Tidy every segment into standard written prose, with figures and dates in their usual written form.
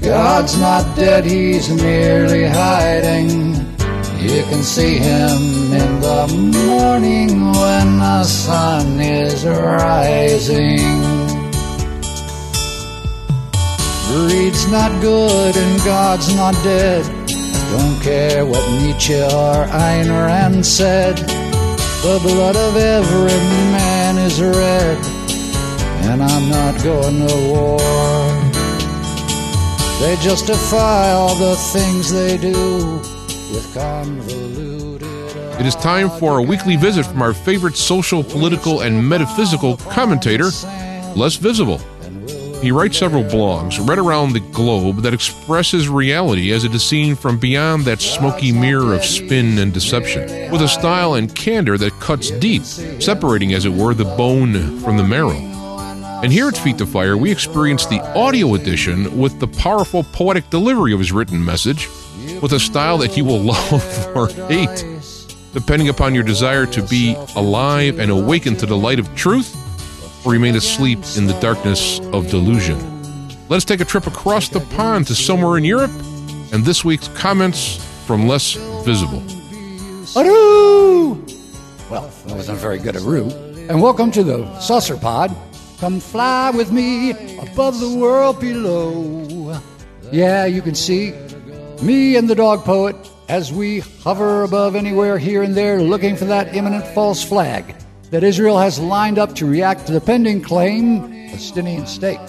God's not dead, he's merely hiding. You can see him in the morning when the sun is rising. Greed's not good and God's not dead. I don't care what Nietzsche or Ayn Rand said. The blood of every man is red, and I'm not going to war. They justify all the things they do with convoluted. It is time for a weekly visit from our favorite social, political, and metaphysical commentator, Les Visible. He writes several blogs read around the globe that expresses reality as it is seen from beyond that smoky mirror of spin and deception, with a style and candor that cuts deep, separating, as it were, the bone from the marrow. And here at Feet to Fire, we experience the audio edition with the powerful poetic delivery of his written message, with a style that you will love or hate, depending upon your desire to be alive and awaken to the light of truth, or remain asleep in the darkness of delusion. Let's take a trip across the pond to somewhere in Europe, and this week's comments from Les Visible. Aroo! Well, that wasn't very good aroo. And welcome to the Saucer Pod. Come fly with me above the world below. Yeah, you can see me and the dog poet as we hover above anywhere here and there looking for that imminent false flag that Israel has lined up to react to the pending claim Palestinian state.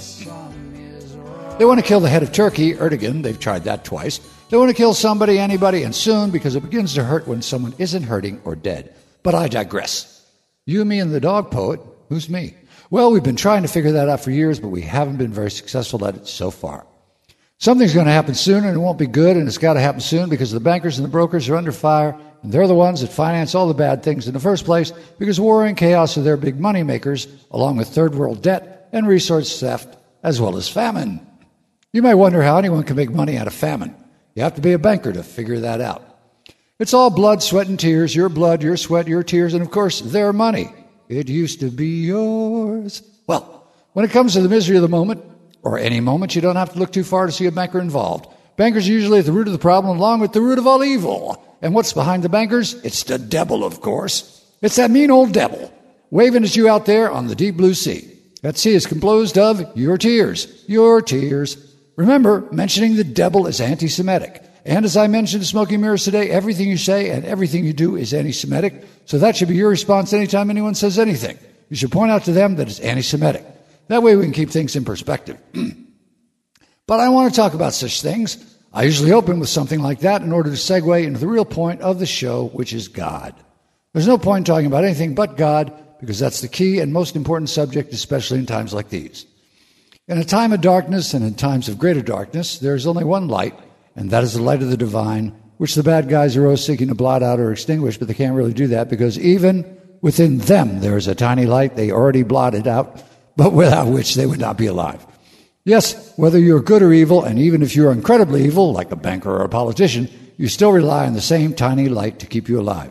They want to kill the head of Turkey, Erdogan. They've tried that twice. They want to kill somebody, anybody, and soon, because it begins to hurt when someone isn't hurting or dead. But I digress. You, me, and the dog poet. Who's me? Well, we've been trying to figure that out for years, but we haven't been very successful at it so far. Something's going to happen soon, and it won't be good, and it's got to happen soon because the bankers and the brokers are under fire, and they're the ones that finance all the bad things in the first place because war and chaos are their big money makers, along with third world debt and resource theft, as well as famine. You may wonder how anyone can make money out of famine. You have to be a banker to figure that out. It's all blood, sweat, and tears, your blood, your sweat, your tears, and of course, their money. It used to be yours. Well, when it comes to the misery of the moment, or any moment, you don't have to look too far to see a banker involved. Bankers are usually at the root of the problem, along with the root of all evil. And what's behind the bankers? It's the devil, of course. It's that mean old devil, waving at you out there on the deep blue sea. That sea is composed of your tears. Your tears. Remember, mentioning the devil is anti-Semitic. And as I mentioned to Smoky Mirrors today, everything you say and everything you do is anti-Semitic. So that should be your response anytime anyone says anything. You should point out to them that it's anti-Semitic. That way we can keep things in perspective. But I want to talk about such things. I usually open with something like that in order to segue into the real point of the show, which is God. There's no point in talking about anything but God, because that's the key and most important subject, especially in times like these. In a time of darkness and in times of greater darkness, there is only one light, and that is the light of the divine, which the bad guys are always seeking to blot out or extinguish, but they can't really do that because even within them there is a tiny light they already blotted out, but without which they would not be alive. Yes, whether you're good or evil, and even if you're incredibly evil, like a banker or a politician, you still rely on the same tiny light to keep you alive.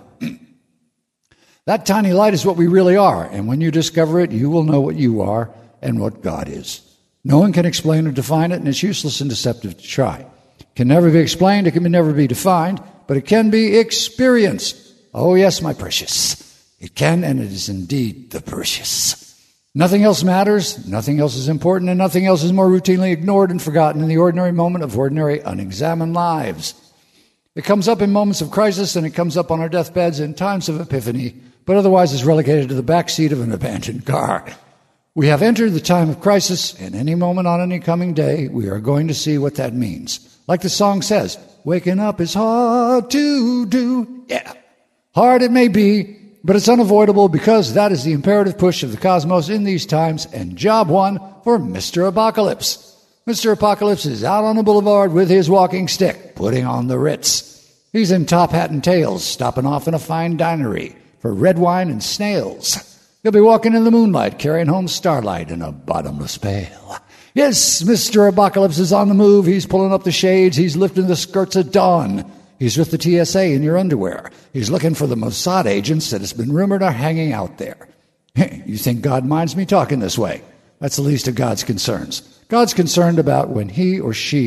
That tiny light is what we really are, and when you discover it, you will know what you are and what God is. No one can explain or define it, and it's useless and deceptive to try. It can never be explained, it can never be defined, but it can be experienced. Oh yes, my precious. It can, and it is indeed the precious. Nothing else matters, nothing else is important, and nothing else is more routinely ignored and forgotten in the ordinary moment of ordinary, unexamined lives. It comes up in moments of crisis, and it comes up on our deathbeds in times of epiphany, but otherwise is relegated to the back seat of an abandoned car. We have entered the time of crisis, and any moment on any coming day, we are going to see what that means. Like the song says, waking up is hard to do. Yeah, hard it may be, but it's unavoidable because that is the imperative push of the cosmos in these times, and job one for Mr. Apocalypse. Mr. Apocalypse is out on the boulevard with his walking stick, putting on the Ritz. He's in top hat and tails, stopping off in a fine dinery for red wine and snails. He'll be walking in the moonlight, carrying home starlight in a bottomless pail. Yes, Mr. Apocalypse is on the move. He's pulling up the shades. He's lifting the skirts at dawn. He's with the TSA in your underwear. He's looking for the Mossad agents that has been rumored are hanging out there. You think God minds me talking this way? That's the least of God's concerns. God's concerned about when he or she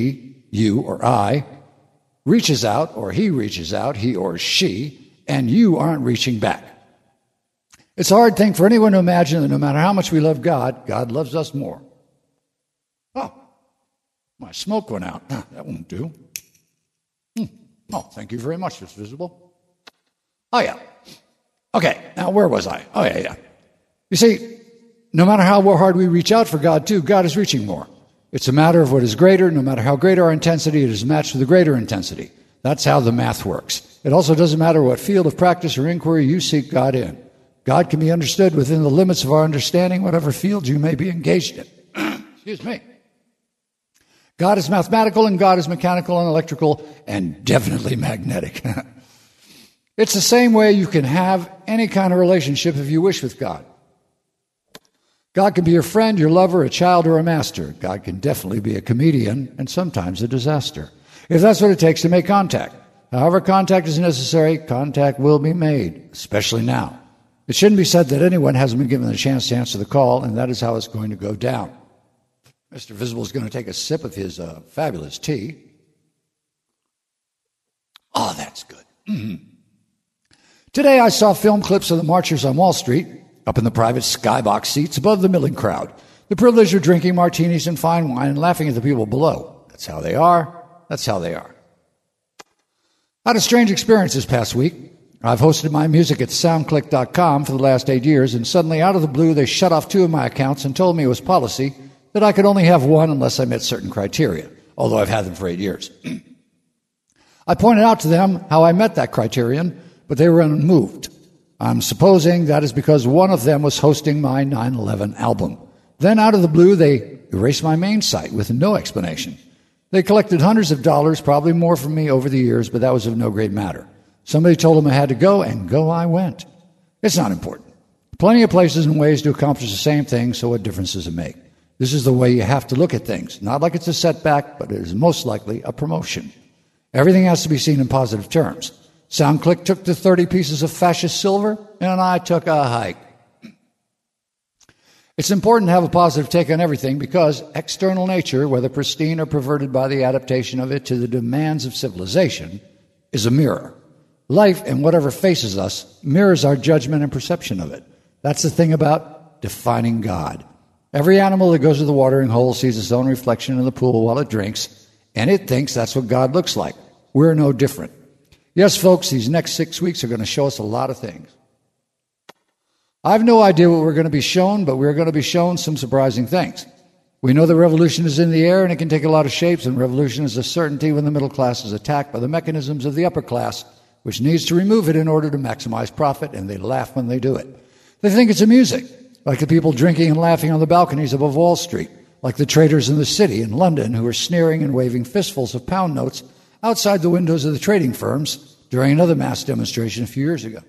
you or I, reaches out, or he reaches out, he or she, and you aren't reaching back. It's a hard thing for anyone to imagine that no matter how much we love God, God loves us more. Oh, my smoke went out. That won't do. Oh, thank you very much, It's Visible. Oh, yeah. Okay, now where was I? Oh, yeah. You see, no matter how hard we reach out for God, too, God is reaching more. It's a matter of what is greater. No matter how great our intensity, it is matched with a greater intensity. That's how the math works. It also doesn't matter what field of practice or inquiry you seek God in. God can be understood within the limits of our understanding, whatever field you may be engaged in. Excuse me. God is mathematical, and God is mechanical and electrical, and definitely magnetic. It's the same way you can have any kind of relationship if you wish with God. God can be your friend, your lover, a child, or a master. God can definitely be a comedian and sometimes a disaster. If that's what it takes to make contact. However, contact is necessary, contact will be made, especially now. It shouldn't be said that anyone hasn't been given a chance to answer the call, and that is how it's going to go down. Mr. Visible is going to take a sip of his fabulous tea. Oh, that's good. Mm-hmm. Today I saw film clips of the marchers on Wall Street, up in the private skybox seats above the milling crowd, the privilege of drinking martinis and fine wine and laughing at the people below. That's how they are. That's how they are. I had a strange experience this past week. I've hosted my music at soundclick.com for the last 8 years, and suddenly, out of the blue, they shut off 2 of my accounts and told me it was policy that I could only have one unless I met certain criteria, although I've had them for 8 years. I pointed out to them how I met that criterion, but they were unmoved. I'm supposing that is because one of them was hosting my 9/11 album. Then, out of the blue, they erased my main site with no explanation. They collected hundreds of dollars, probably more from me over the years, but that was of no great matter. Somebody told them I had to go, and go I went. It's not important. Plenty of places and ways to accomplish the same thing, so what difference does it make? This is the way you have to look at things. Not like it's a setback, but it is most likely a promotion. Everything has to be seen in positive terms. SoundClick took the 30 pieces of fascist silver, and I took a hike. It's important to have a positive take on everything because external nature, whether pristine or perverted by the adaptation of it to the demands of civilization, is a mirror. Life and whatever faces us mirrors our judgment and perception of it. That's the thing about defining God. Every animal that goes to the watering hole sees its own reflection in the pool while it drinks, and it thinks that's what God looks like. We're no different. Yes, folks, these next 6 weeks are going to show us a lot of things. I have no idea what we're going to be shown, but we're going to be shown some surprising things. We know that revolution is in the air, and it can take a lot of shapes, and revolution is a certainty when the middle class is attacked by the mechanisms of the upper class, which needs to remove it in order to maximize profit, and they laugh when they do it. They think it's amusing, like the people drinking and laughing on the balconies above Wall Street, like the traders in the city in London who are sneering and waving fistfuls of pound notes outside the windows of the trading firms during another mass demonstration a few years ago.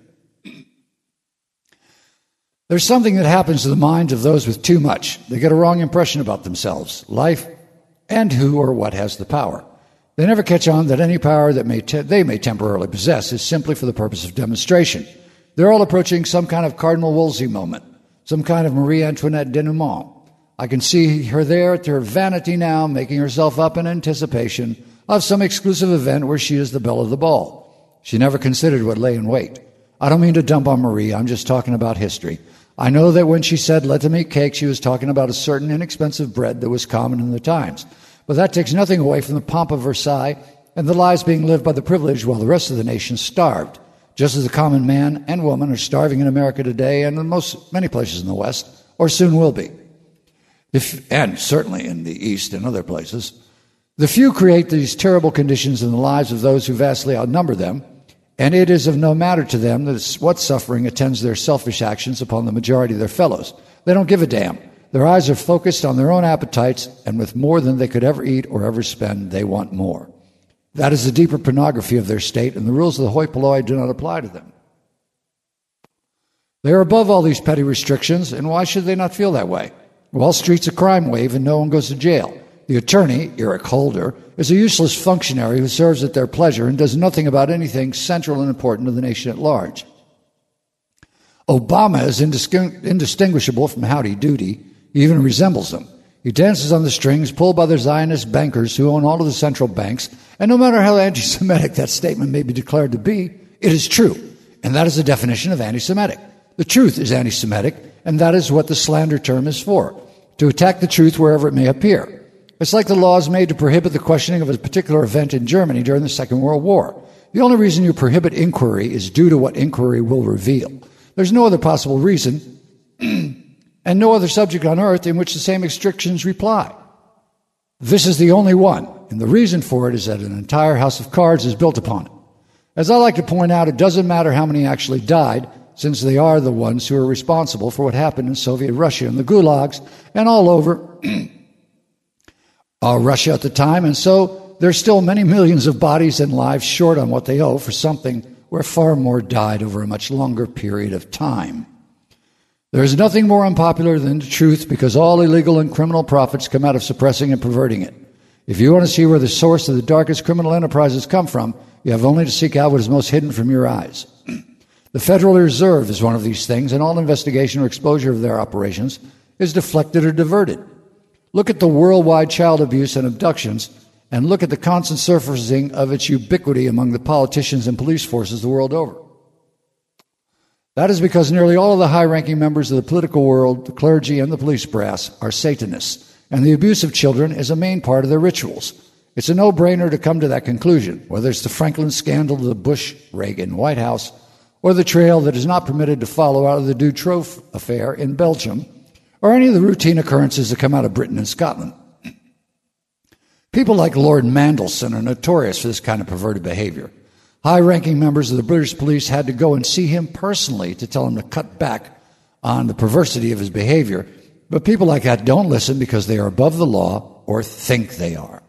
There's something that happens to the minds of those with too much. They get a wrong impression about themselves, life, and who or what has the power. They never catch on that any power that they may temporarily possess is simply for the purpose of demonstration. They're all approaching some kind of Cardinal Wolsey moment, some kind of Marie Antoinette denouement. I can see her there at her vanity now, making herself up in anticipation of some exclusive event where she is the belle of the ball. She never considered what lay in wait. I don't mean to dump on Marie, I'm just talking about history. I know that when she said, "Let them eat cake," she was talking about a certain inexpensive bread that was common in the times. But that takes nothing away from the pomp of Versailles and the lives being lived by the privileged while the rest of the nation starved, just as the common man and woman are starving in America today and in many places in the West, or soon will be. And certainly in the East and other places. The few create these terrible conditions in the lives of those who vastly outnumber them, and it is of no matter to them that what suffering attends their selfish actions upon the majority of their fellows. They don't give a damn. Their eyes are focused on their own appetites, and with more than they could ever eat or ever spend, they want more. That is the deeper pornography of their state, and the rules of the hoi polloi do not apply to them. They are above all these petty restrictions, and why should they not feel that way? Wall Street's a crime wave, and no one goes to jail. The attorney, Eric Holder, is a useless functionary who serves at their pleasure and does nothing about anything central and important to the nation at large. Obama is indistinguishable from Howdy Doody. He even resembles him. He dances on the strings pulled by the Zionist bankers who own all of the central banks, and no matter how anti-Semitic that statement may be declared to be, it is true, and that is the definition of anti-Semitic. The truth is anti-Semitic, and that is what the slander term is for, to attack the truth wherever it may appear. It's like the laws made to prohibit the questioning of a particular event in Germany during the Second World War. The only reason you prohibit inquiry is due to what inquiry will reveal. There's no other possible reason and no other subject on earth in which the same restrictions apply. This is the only one, and the reason for it is that an entire house of cards is built upon it. As I like to point out, it doesn't matter how many actually died, since they are the ones who are responsible for what happened in Soviet Russia and the gulags and all over Russia at the time, and so there's still many millions of bodies and lives short on what they owe for something where far more died over a much longer period of time. There is nothing more unpopular than the truth, because all illegal and criminal profits come out of suppressing and perverting it. If you want to see where the source of the darkest criminal enterprises come from, you have only to seek out what is most hidden from your eyes. The Federal Reserve is one of these things, and all investigation or exposure of their operations is deflected or diverted. Look at the worldwide child abuse and abductions, and look at the constant surfacing of its ubiquity among the politicians and police forces the world over. That is because nearly all of the high-ranking members of the political world, the clergy, and the police brass are Satanists, and the abuse of children is a main part of their rituals. It's a no-brainer to come to that conclusion, whether it's the Franklin scandal of the Bush-Reagan White House, or the trail that is not permitted to follow out of the Dutroux affair in Belgium, or any of the routine occurrences that come out of Britain and Scotland. People like Lord Mandelson are notorious for this kind of perverted behavior. High-ranking members of the British police had to go and see him personally to tell him to cut back on the perversity of his behavior. But people like that don't listen because they are above the law or think they are.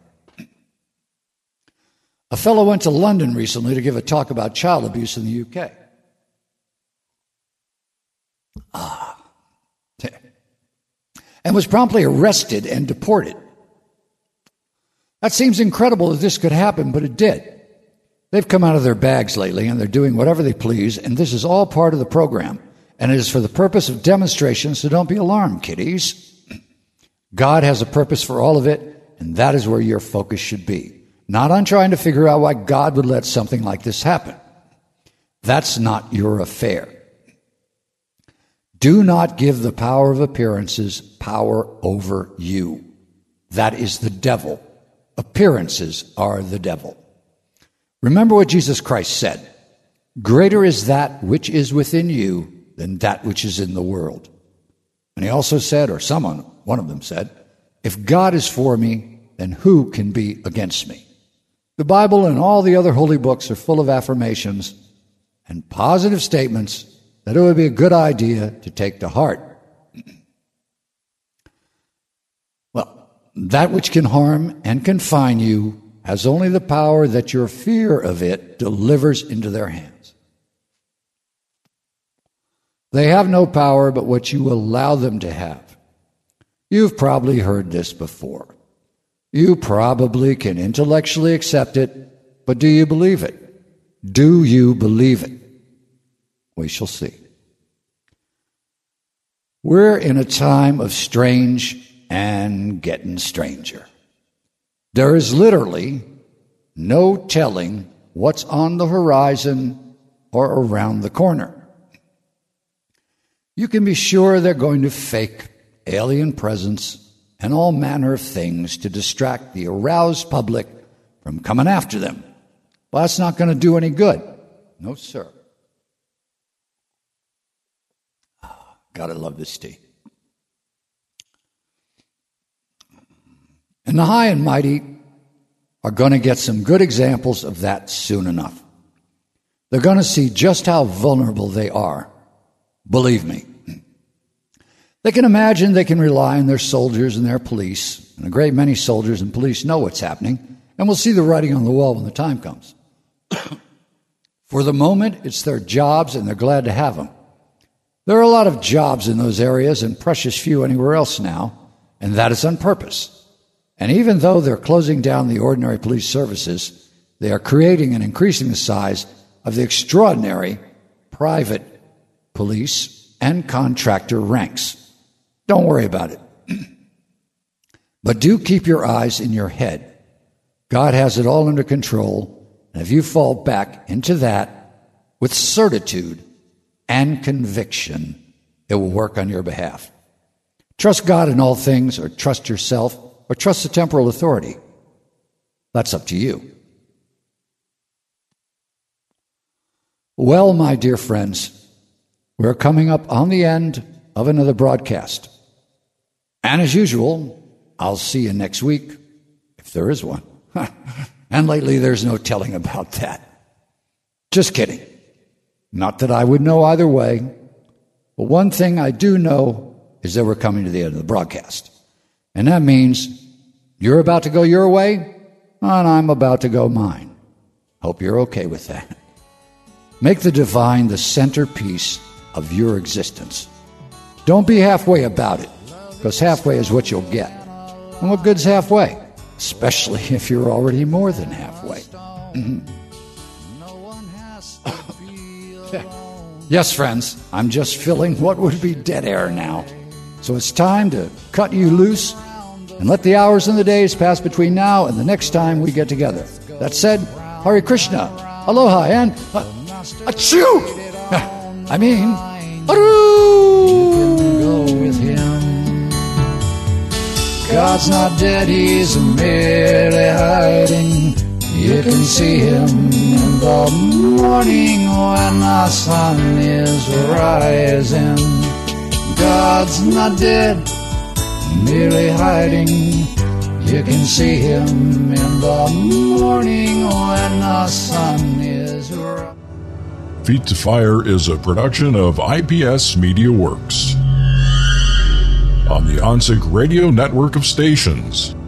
A fellow went to London recently to give a talk about child abuse in the UK. And was promptly arrested and deported. That seems incredible that this could happen, but it did. They've come out of their bags lately, and they're doing whatever they please, and this is all part of the program, and it is for the purpose of demonstration, so don't be alarmed, kiddies. God has a purpose for all of it, and that is where your focus should be. Not on trying to figure out why God would let something like this happen. That's not your affair. Do not give the power of appearances power over you. That is the devil. Appearances are the devil. Remember what Jesus Christ said. Greater is that which is within you than that which is in the world. And he also said, or one of them said, if God is for me, then who can be against me? The Bible and all the other holy books are full of affirmations and positive statements that it would be a good idea to take to heart. Well, that which can harm and confine you has only the power that your fear of it delivers into their hands. They have no power but what you allow them to have. You've probably heard this before. You probably can intellectually accept it, but do you believe it? Do you believe it? We shall see. We're in a time of strange and getting stranger. There is literally no telling what's on the horizon or around the corner. You can be sure they're going to fake alien presence and all manner of things to distract the aroused public from coming after them. Well, that's not going to do any good. No, sir. Gotta love this tea. And the high and mighty are going to get some good examples of that soon enough. They're going to see just how vulnerable they are. Believe me. They can imagine they can rely on their soldiers and their police, and a great many soldiers and police know what's happening, and will see the writing on the wall when the time comes. For the moment, it's their jobs, and they're glad to have them. There are a lot of jobs in those areas and precious few anywhere else now, and that is on purpose. And even though they're closing down the ordinary police services, they are creating and increasing the size of the extraordinary private police and contractor ranks. Don't worry about it. But do keep your eyes in your head. God has it all under control, and if you fall back into that with certitude and conviction, it will work on your behalf. Trust God in all things, or trust yourself, or trust the temporal authority. That's up to you. Well, my dear friends, we're coming up on the end of another broadcast. And as usual, I'll see you next week, if there is one. And lately, there's no telling about that. Just kidding. Not that I would know either way. But one thing I do know is that we're coming to the end of the broadcast. And that means you're about to go your way, and I'm about to go mine. Hope you're okay with that. Make the divine the centerpiece of your existence. Don't be halfway about it, because halfway is what you'll get. And what good's halfway? Especially if you're already more than halfway. Yes, friends, I'm just filling what would be dead air now. So it's time to cut you loose and let the hours and the days pass between now and the next time we get together. That said, Hare Krishna, aloha, and achoo! I mean, aru! You can go with him. God's not dead, he's merely hiding. You can see him in the morning when the sun is rising. God's not dead, merely hiding. You can see him in the morning when the sun is rising. Feet to Fire is a production of IPS Media Works on the OnSync Radio network of stations.